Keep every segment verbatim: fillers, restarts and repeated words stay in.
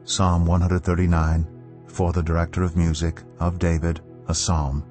Psalm one thirty-nine, for the Director of Music, of David, a Psalm.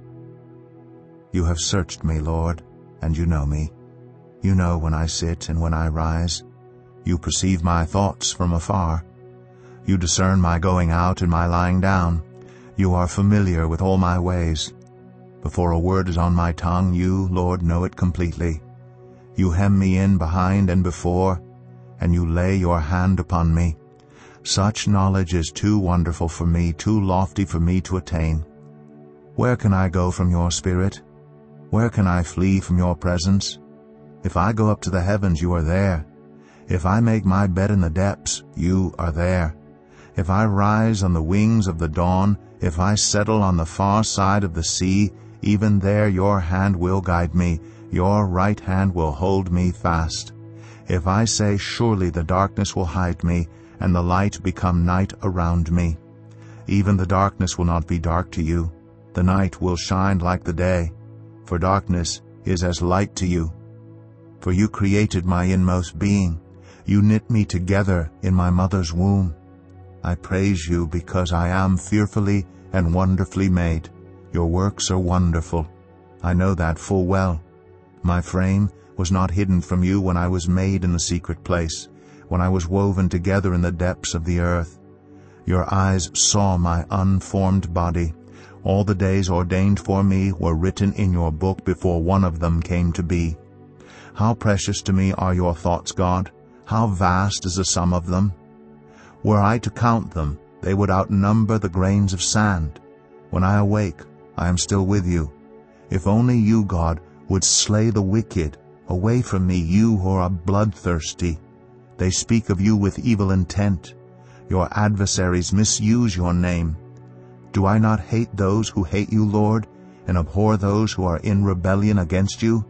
You have searched me, Lord, and you know me. You know when I sit and when I rise. You perceive my thoughts from afar. You discern my going out and my lying down. You are familiar with all my ways. Before a word is on my tongue, you, Lord, know it completely. You hem me in behind and before, and you lay your hand upon me. Such knowledge is too wonderful for me, too lofty for me to attain. Where can I go from your spirit? Where can I flee from your presence? If I go up to the heavens, you are there. If I make my bed in the depths, you are there. If I rise on the wings of the dawn, if I settle on the far side of the sea, even there your hand will guide me, your right hand will hold me fast. If I say, surely the darkness will hide me, and the light become night around me, even the darkness will not be dark to you. The night will shine like the day, for darkness is as light to you. For you created my inmost being. You knit me together in my mother's womb. I praise you because I am fearfully and wonderfully made. Your works are wonderful. I know that full well. My frame was not hidden from you when I was made in the secret place, when I was woven together in the depths of the earth. Your eyes saw my unformed body. All the days ordained for me were written in your book before one of them came to be. How precious to me are your thoughts, God! How vast is the sum of them! Were I to count them, they would outnumber the grains of sand. When I awake, I am still with you. If only you, God, would slay the wicked. Away from me, you who are bloodthirsty. They speak of you with evil intent. Your adversaries misuse your name. Do I not hate those who hate you, Lord, and abhor those who are in rebellion against you?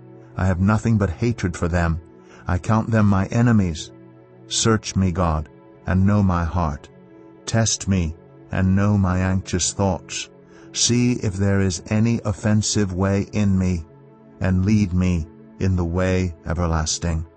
I have nothing but hatred for them. I count them my enemies. Search me, God, and know my heart. Test me, and know my anxious thoughts. See if there is any offensive way in me, and lead me in the way everlasting.